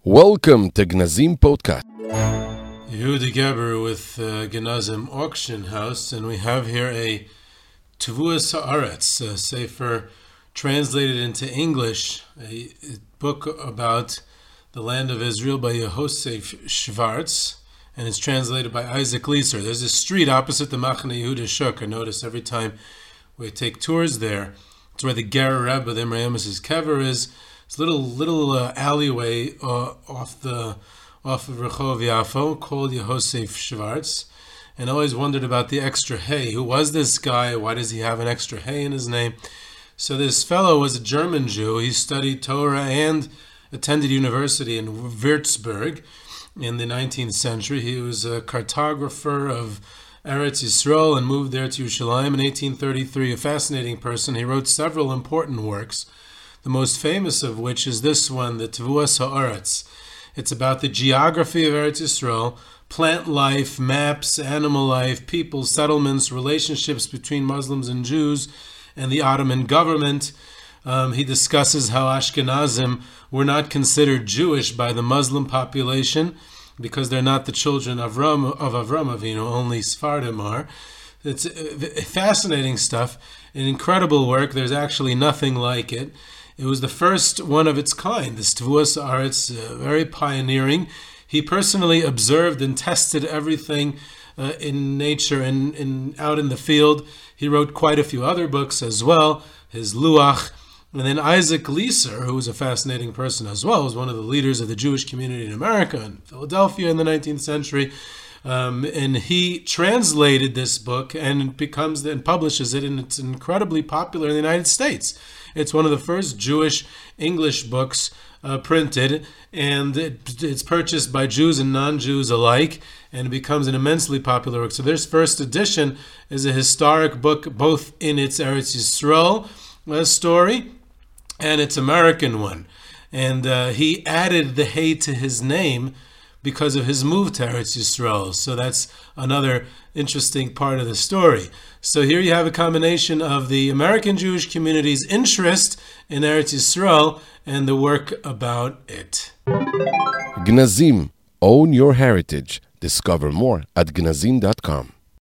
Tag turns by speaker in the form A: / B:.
A: Welcome to Gnazim Podcast.
B: Yehuda Geber with Gnazim Auction House, and we have here a Tevuas Haaretz, a sefer translated into English, a book about the land of Israel by Yehosef Schwartz, and it's translated by Isaac Leeser. There's a street opposite the Machane Yehuda Shuk. I notice every time we take tours there, it's where the Ger Rebbe, the Imre Amos' kever is. It's a little alleyway off of Rehov Yafo called Yehosef Schwartz, and I always wondered about the extra hey. Who was this guy? Why does he have an extra hey in his name? So this fellow was a German Jew. He studied Torah and attended university in Würzburg in the 19th century. He was a cartographer of Eretz Yisrael and moved there to Yerushalayim in 1833. A fascinating person. He wrote several important works, the most famous of which is this one, the Tevuas Haaretz. It's about the geography of Eretz Yisrael, plant life, maps, animal life, people, settlements, relationships between Muslims and Jews, and the Ottoman government. He discusses how Ashkenazim were not considered Jewish by the Muslim population because they're not the children of Avram Avinu, only Sephardim are. It's fascinating stuff, an incredible work. There's actually nothing like it. It was the first one of its kind. This Tevuas Haaretz, very pioneering. He personally observed and tested everything in nature and out in the field. He wrote quite a few other books as well, his Luach. And then Isaac Leeser, who was a fascinating person as well, was one of the leaders of the Jewish community in America and Philadelphia in the 19th century. And he translated this book and publishes it, and it's incredibly popular in the United States. It's one of the first Jewish English books printed, and it's purchased by Jews and non-Jews alike, and it becomes an immensely popular book. So this first edition is a historic book, both in its Eretz Yisrael story and its American one. And he added the hey to his name because of his move to Eretz Yisrael. So that's another interesting part of the story. So here you have a combination of the American Jewish community's interest in Eretz Yisrael and the work about it.
A: Gnazim, own your heritage. Discover more at gnazim.com.